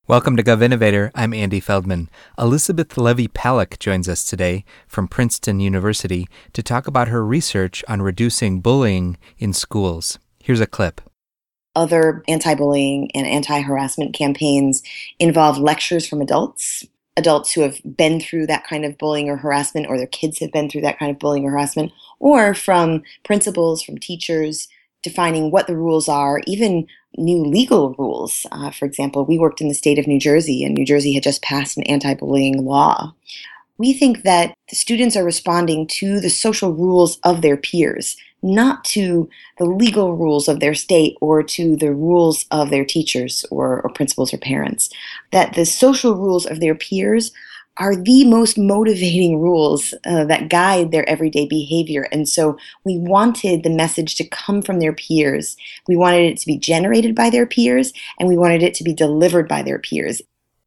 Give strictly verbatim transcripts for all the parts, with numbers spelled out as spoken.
Welcome to GovInnovator. I'm Andy Feldman. Elizabeth Levy-Pallack joins us today from Princeton University to talk about her research on reducing bullying in schools. Here's a clip. Other anti-bullying and anti-harassment campaigns involve lectures from adults, adults who have been through that kind of bullying or harassment, or their kids have been through that kind of bullying or harassment, or from principals, from teachers, defining what the rules are, even new legal rules. Uh, for example, we worked in the state of New Jersey, and New Jersey had just passed an anti-bullying law. We think that the students are responding to the social rules of their peers, not to the legal rules of their state or to the rules of their teachers or, or principals or parents. That the social rules of their peers are the most motivating rules uh, that guide their everyday behavior. And so we wanted the message to come from their peers. We wanted it to be generated by their peers, and we wanted it to be delivered by their peers.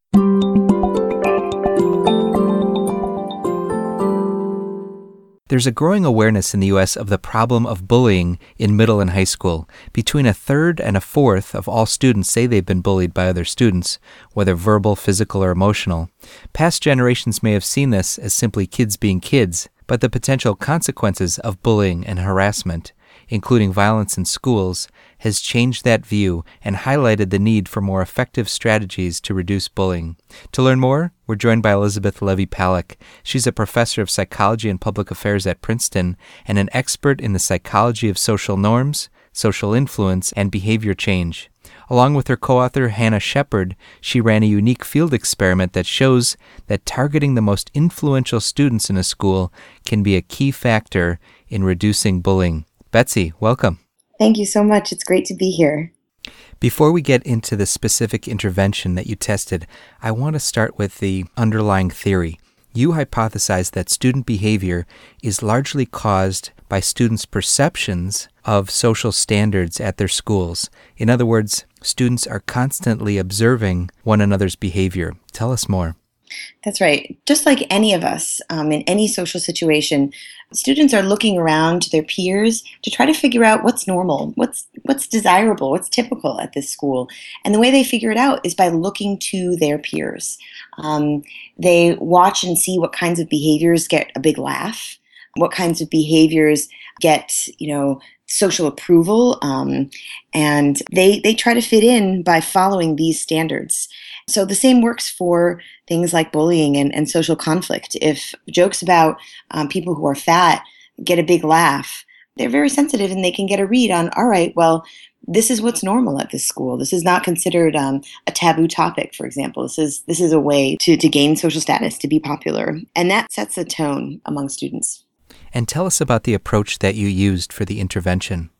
There's a growing awareness in the U S of the problem of bullying in middle and high school. Between a third and a fourth of all students say they've been bullied by other students, whether verbal, physical, or emotional. Past generations may have seen this as simply kids being kids, but the potential consequences of bullying and harassment, including violence in schools, has changed that view and highlighted the need for more effective strategies to reduce bullying. To learn more, we're joined by Elizabeth Levy-Pallack. She's a professor of psychology and public affairs at Princeton and an expert in the psychology of social norms, social influence, and behavior change. Along with her co-author Hannah Shepard, she ran a unique field experiment that shows that targeting the most influential students in a school can be a key factor in reducing bullying. Betsy, welcome. Thank you so much. It's great to be here. Before we get into the specific intervention that you tested, I want to start with the underlying theory. You hypothesized that student behavior is largely caused by students' perceptions of social standards at their schools. In other words, students are constantly observing one another's behavior. Tell us more. That's right. Just like any of us um, in any social situation, students are looking around to their peers to try to figure out what's normal, what's what's desirable, what's typical at this school. And the way they figure it out is by looking to their peers. Um, they watch and see what kinds of behaviors get a big laugh, what kinds of behaviors get, you know, social approval, um, and they they try to fit in by following these standards. So the same works for things like bullying and, and social conflict. If jokes about um, people who are fat get a big laugh, they're very sensitive and they can get a read on, all right, well, this is what's normal at this school. This is not considered um, a taboo topic, for example. This is this is a way to, to gain social status, to be popular. And that sets a tone among students. And tell us about the approach that you used for the intervention.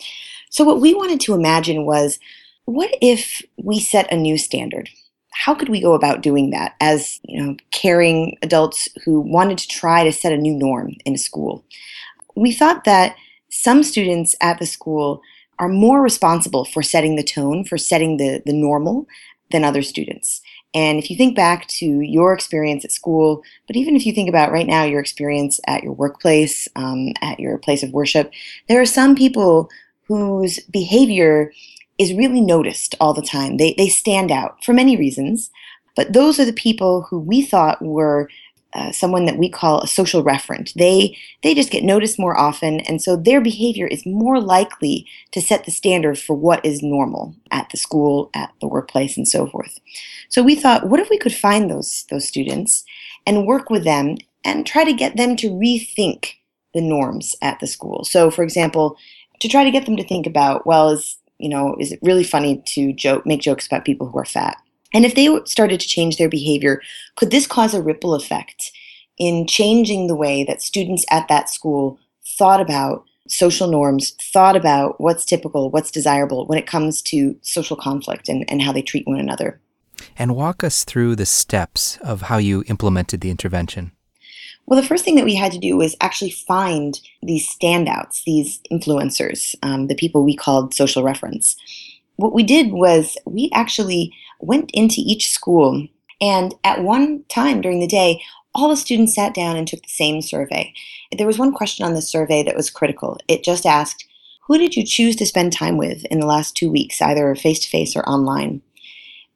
So what we wanted to imagine was, what if we set a new standard? How could we go about doing that as, you know, caring adults who wanted to try to set a new norm in a school? We thought that some students at the school are more responsible for setting the tone, for setting the, the normal than other students. And if you think back to your experience at school, but even if you think about right now your experience at your workplace, um, at your place of worship, there are some people whose behavior is really noticed all the time. They they stand out for many reasons, but those are the people who we thought were uh, someone that we call a social referent. They they just get noticed more often, and so their behavior is more likely to set the standard for what is normal at the school, at the workplace, and so forth. So we thought, what if we could find those those students and work with them and try to get them to rethink the norms at the school? So, for example, to try to get them to think about, well, is you know, is it really funny to joke, make jokes about people who are fat? And if they started to change their behavior, could this cause a ripple effect in changing the way that students at that school thought about social norms, thought about what's typical, what's desirable when it comes to social conflict and, and how they treat one another? And walk us through the steps of how you implemented the intervention. Well, the first thing that we had to do was actually find these standouts, these influencers, um, the people we called social reference. What we did was we actually went into each school, and at one time during the day, all the students sat down and took the same survey. There was one question on this survey that was critical. It just asked, who did you choose to spend time with in the last two weeks, either face-to-face or online?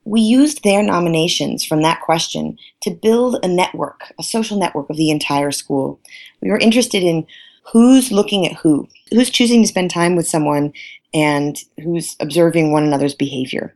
we used their nominations from that question to build a network, a social network of the entire school. We were interested in who's looking at who, who's choosing to spend time with someone, and who's observing one another's behavior.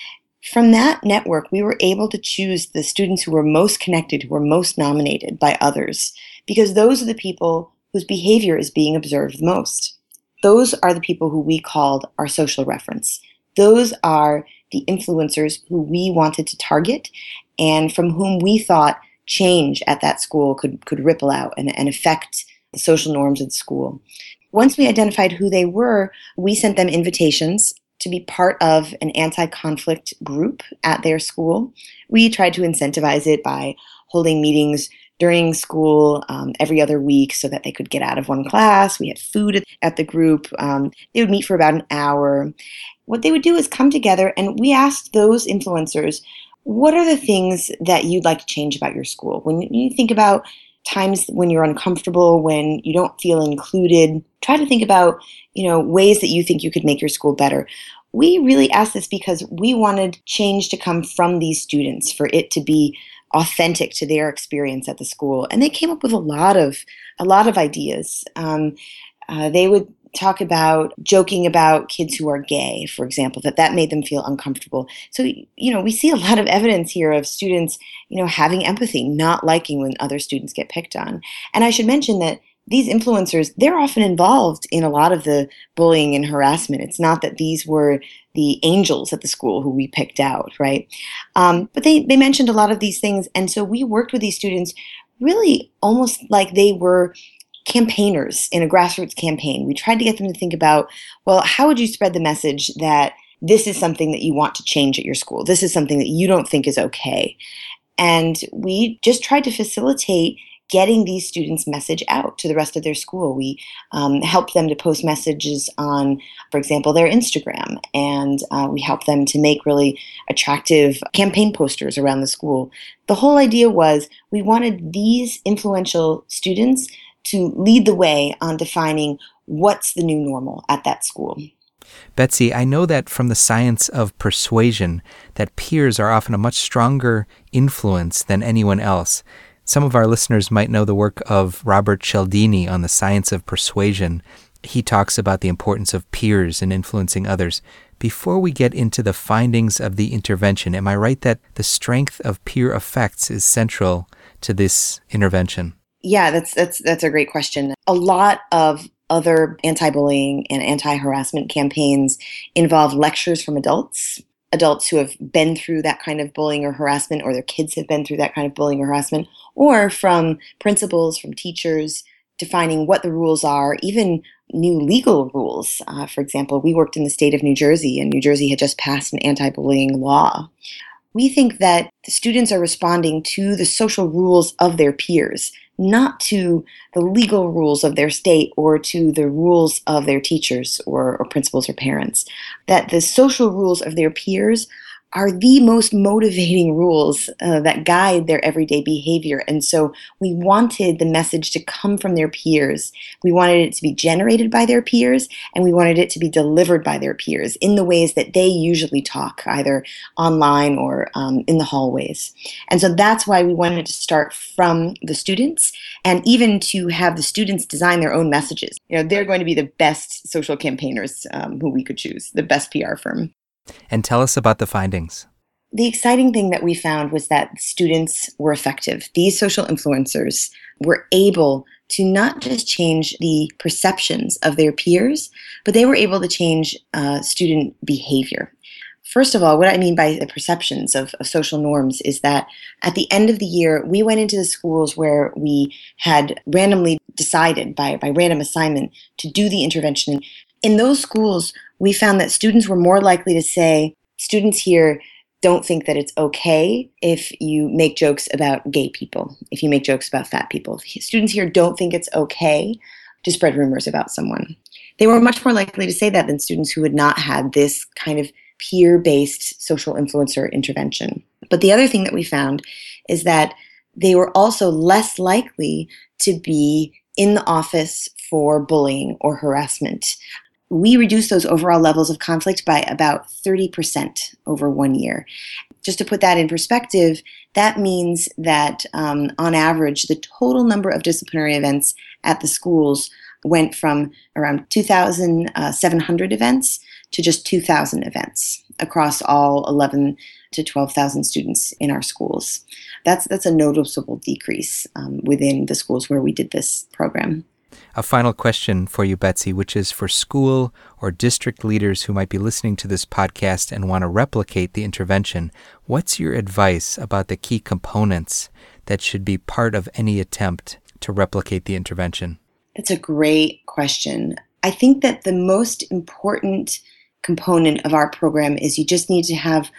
From that network, we were able to choose the students who were most connected, who were most nominated by others, because those are the people whose behavior is being observed most. Those are the people who we called our social reference. Those are the influencers who we wanted to target and from whom we thought change at that school could, could ripple out and, and affect the social norms of the school. Once we identified who they were, we sent them invitations to be part of an anti-conflict group at their school. We tried to incentivize it by holding meetings during school um, every other week so that they could get out of one class. We had food at the group. Um, they would meet for about an hour. What they would do is come together, and we asked those influencers, what are the things that you'd like to change about your school? When you think about times when you're uncomfortable, when you don't feel included, try to think about, you know, ways that you think you could make your school better. We really asked this because we wanted change to come from these students, for it to be authentic to their experience at the school. And they came up with a lot of a lot of ideas. Um, uh, they would talk about joking about kids who are gay, for example, that that made them feel uncomfortable. So, you know, we see a lot of evidence here of students, you know, having empathy, not liking when other students get picked on. And I should mention that these influencers, they're often involved in a lot of the bullying and harassment. It's not that these were the angels at the school who we picked out, right? Um, but they, they mentioned a lot of these things. And so we worked with these students really almost like they were campaigners in a grassroots campaign. We tried to get them to think about, well, how would you spread the message that this is something that you want to change at your school? This is something that you don't think is okay. And we just tried to facilitate getting these students' message out to the rest of their school. We um, helped them to post messages on, for example, their Instagram, and uh, we helped them to make really attractive campaign posters around the school. The whole idea was we wanted these influential students to lead the way on defining what's the new normal at that school. Betsy, I know that from the science of persuasion that peers are often a much stronger influence than anyone else. Some of our listeners might know the work of Robert Cialdini on the science of persuasion. He talks about the importance of peers in influencing others. Before we get into the findings of the intervention, am I right that the strength of peer effects is central to this intervention? Yeah, that's that's that's a great question. A lot of other anti-bullying and anti-harassment campaigns involve lectures from adults, adults who have been through that kind of bullying or harassment, or their kids have been through that kind of bullying or harassment, or from principals, from teachers, defining what the rules are, even new legal rules. Uh, for example, we worked in the state of New Jersey, and New Jersey had just passed an anti-bullying law. We think that the students are responding to the social rules of their peers, not to the legal rules of their state or to the rules of their teachers or, or principals or parents. That the social rules of their peers are the most motivating rules uh, that guide their everyday behavior. And so we wanted the message to come from their peers. We wanted it to be generated by their peers, and we wanted it to be delivered by their peers in the ways that they usually talk, either online or um, in the hallways. And so that's why we wanted to start from the students, and even to have the students design their own messages. You know, they're going to be the best social campaigners um, who we could choose, the best P R firm. And tell us about the findings. The exciting thing that we found was that students were effective. These social influencers were able to not just change the perceptions of their peers, but they were able to change uh, student behavior. First of all, what I mean by the perceptions of, of social norms is that at the end of the year, we went into the schools where we had randomly decided by, by random assignment to do the intervention. In those schools, we found that students were more likely to say, students here don't think that it's okay if you make jokes about gay people, if you make jokes about fat people. Students here don't think it's okay to spread rumors about someone. They were much more likely to say that than students who had not had this kind of peer-based social influencer intervention. But the other thing that we found is that they were also less likely to be in the office for bullying or harassment. We reduced those overall levels of conflict by about thirty percent over one year. just to put that in perspective, that means that um, on average, the total number of disciplinary events at the schools went from around two thousand seven hundred events to just two thousand events across all eleven to twelve thousand students in our schools. That's that's a noticeable decrease um, within the schools where we did this program. A final question for you, Betsy, which is for school or district leaders who might be listening to this podcast and want to replicate the intervention. What's your advice about the key components that should be part of any attempt to replicate the intervention? That's a great question. I think that the most important component of our program is you just need to have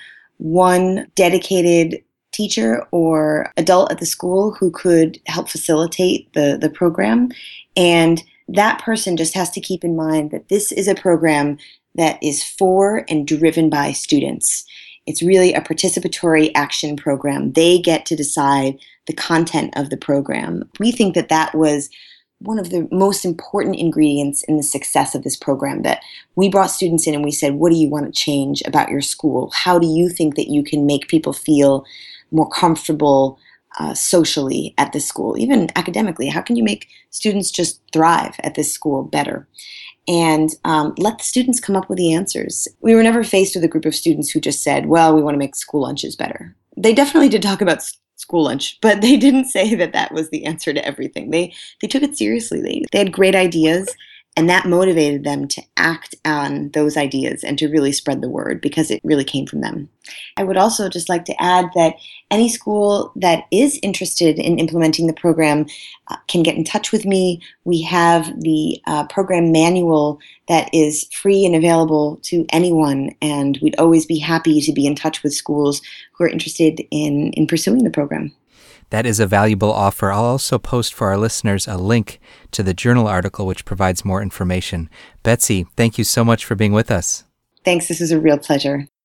one dedicated teacher or adult at the school who could help facilitate the, the program. And that person just has to keep in mind that this is a program that is for and driven by students. It's really a participatory action program. They get to decide the content of the program. We think that that was one of the most important ingredients in the success of this program, that we brought students in and we said, what do you want to change about your school? How do you think that you can make people feel more comfortable uh, socially at this school, even academically? How can you make students just thrive at this school better? And um, let the students come up with the answers. We were never faced with a group of students who just said, well, we want to make school lunches better. They definitely did talk about school lunch, but they didn't say that that was the answer to everything. They they took it seriously. They, they had great ideas, and that motivated them to act on those ideas and to really spread the word because it really came from them. I would also just like to add that any school that is interested in implementing the program uh, can get in touch with me. We have the uh, program manual that is free and available to anyone, and we'd always be happy to be in touch with schools who are interested in, in pursuing the program. That is a valuable offer. I'll also post for our listeners a link to the journal article which provides more information. Betsy, thank you so much for being with us. Thanks. This is a real pleasure.